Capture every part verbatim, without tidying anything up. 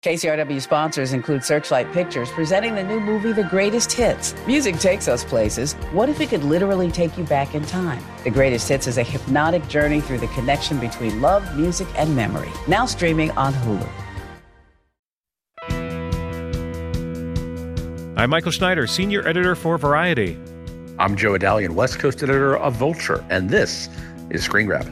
K C R W sponsors include Searchlight Pictures, presenting the new movie, The Greatest Hits. Music takes us places. What if it could literally take you back in time? The Greatest Hits is a hypnotic journey through the connection between love, music, and memory. Now streaming on Hulu. I'm Michael Schneider, Senior Editor for Variety. I'm Joe Adalian, West Coast Editor of Vulture, and this is Screen Grab.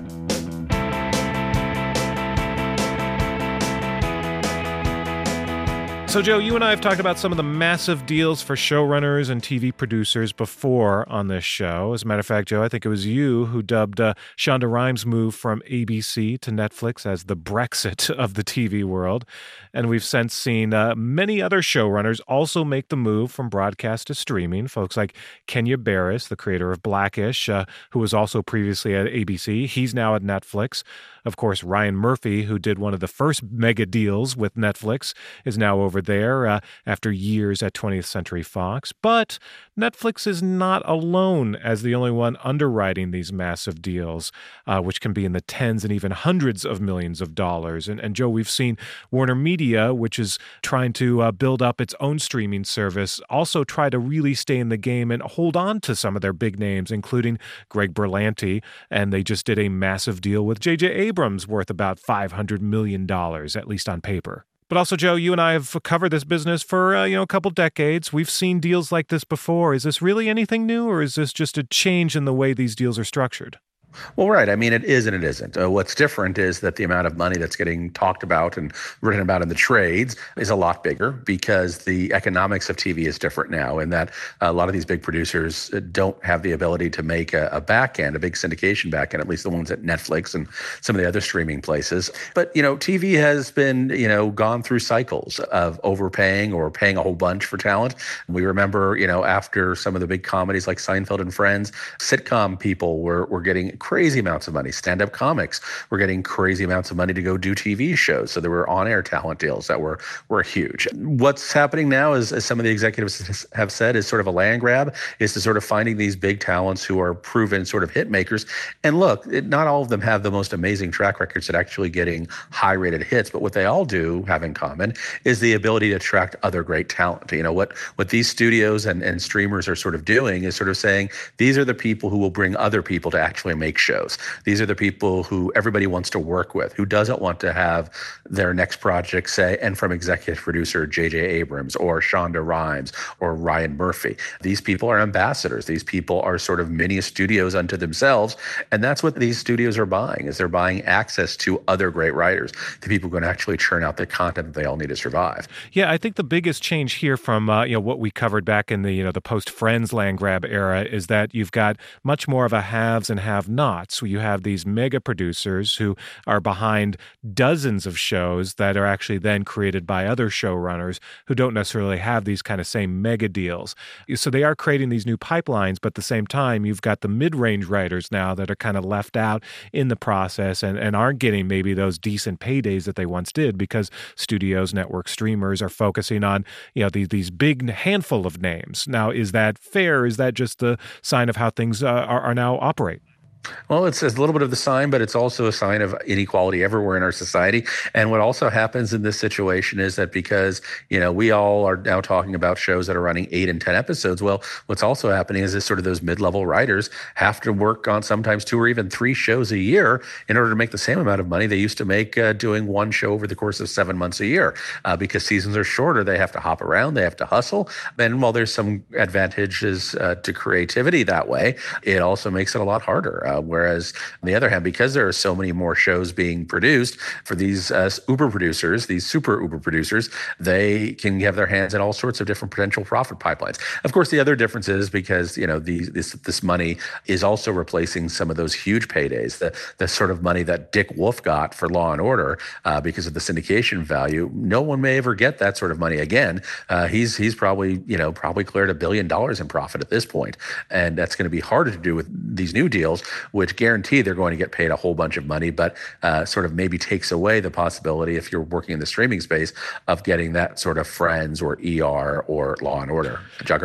So, Joe, you and I have talked about some of the massive deals for showrunners and T V producers before on this show. As a matter of fact, Joe, I think it was you who dubbed uh, Shonda Rhimes' move from A B C to Netflix as the Brexit of the T V world. And we've since seen uh, many other showrunners also make the move from broadcast to streaming. Folks like Kenya Barris, the creator of Blackish, uh, who was also previously at A B C. He's now at Netflix. Of course, Ryan Murphy, who did one of the first mega deals with Netflix, is now over there uh, after years at twentieth Century Fox. But Netflix is not alone as the only one underwriting these massive deals, uh, which can be in the tens and even hundreds of millions of dollars. And, and Joe, we've seen Warner Media, which is trying to uh, build up its own streaming service, also try to really stay in the game and hold on to some of their big names, including Greg Berlanti. And they just did a massive deal with J J Abrams worth about five hundred million dollars, at least on paper. But also, Joe, you and I have covered this business for, uh, you know, a couple decades. We've seen deals like this before. Is this really anything new, or is this just a change in the way these deals are structured? Well, right. I mean, it is and it isn't. Uh, what's different is that the amount of money that's getting talked about and written about in the trades is a lot bigger because the economics of T V is different now, and that a lot of these big producers don't have the ability to make a, a back end, a big syndication back end, at least the ones at Netflix and some of the other streaming places. But, you know, T V has been, you know, gone through cycles of overpaying or paying a whole bunch for talent. We remember, you know, after some of the big comedies like Seinfeld and Friends, sitcom people were, were getting crazy amounts of money. Stand-up comics were getting crazy amounts of money to go do T V shows. So there were on-air talent deals that were were huge. What's happening now, is, as some of the executives have said, is sort of a land grab, is to sort of finding these big talents who are proven sort of hit makers. And look, it, not all of them have the most amazing track records at actually getting high-rated hits, but what they all do have in common is the ability to attract other great talent. You know, what, what these studios and, and streamers are sort of doing is sort of saying, these are the people who will bring other people to actually make shows. These are the people who everybody wants to work with, who doesn't want to have their next project, say, and from executive producer J J Abrams or Shonda Rhimes or Ryan Murphy. These people are ambassadors. These people are sort of mini studios unto themselves. And that's what these studios are buying, is they're buying access to other great writers, the people who can actually churn out the content that they all need to survive. Yeah, I think the biggest change here from uh, you know what we covered back in the you know the post-Friends land grab era is that you've got much more of a haves and have-nots. So you have these mega producers who are behind dozens of shows that are actually then created by other showrunners who don't necessarily have these kind of same mega deals. So they are creating these new pipelines, but at the same time, you've got the mid-range writers now that are kind of left out in the process and, and aren't getting maybe those decent paydays that they once did because studios, network streamers are focusing on, you know, these, these big handful of names. Now, is that fair? Is that just the sign of how things uh, are, are now operate? Well, it's a little bit of the sign, but it's also a sign of inequality everywhere in our society. And what also happens in this situation is that because, you know, we all are now talking about shows that are running eight and ten episodes. Well, what's also happening is this sort of those mid-level writers have to work on sometimes two or even three shows a year in order to make the same amount of money they used to make uh, doing one show over the course of seven months a year. Uh, because seasons are shorter, they have to hop around, they have to hustle. And while there's some advantages uh, to creativity that way, it also makes it a lot harder. Uh, whereas on the other hand, because there are so many more shows being produced for these uh, Uber producers, these super Uber producers, they can have their hands in all sorts of different potential profit pipelines. Of course, the other difference is because, you know, the, this this money is also replacing some of those huge paydays, the the sort of money that Dick Wolf got for Law and Order uh, because of the syndication value. No one may ever get that sort of money again. Uh, he's he's probably, you know, probably cleared a billion dollars in profit at this point, and that's going to be harder to do with these new deals, which guarantee they're going to get paid a whole bunch of money, but uh, sort of maybe takes away the possibility, if you're working in the streaming space, of getting that sort of Friends or E R or Law and Order juggernaut.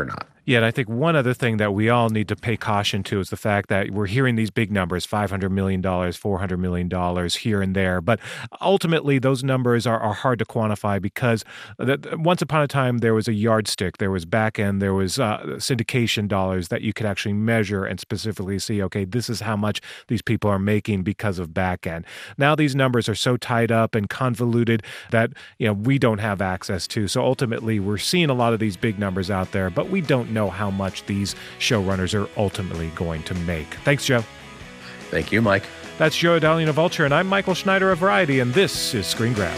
Yet I think one other thing that we all need to pay caution to is the fact that we're hearing these big numbers, five hundred million dollars, four hundred million dollars here and there. But ultimately, those numbers are, are hard to quantify because that, once upon a time, there was a yardstick, there was back end, there was uh, syndication dollars that you could actually measure and specifically see, okay, this is how much these people are making because of back end. Now these numbers are so tied up and convoluted that, you know, we don't have access to. So ultimately, we're seeing a lot of these big numbers out there, but we don't know how much these showrunners are ultimately going to make. Thanks, Joe. Thank you, Mike. That's Joe Adalian of Vulture, and I'm Michael Schneider of Variety, and this is Screen Grab.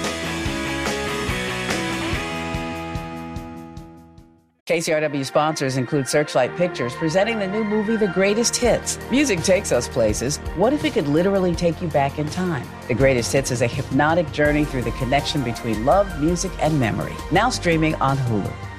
K C R W sponsors include Searchlight Pictures, presenting the new movie, The Greatest Hits. Music takes us places. What if it could literally take you back in time? The Greatest Hits is a hypnotic journey through the connection between love, music, and memory. Now streaming on Hulu.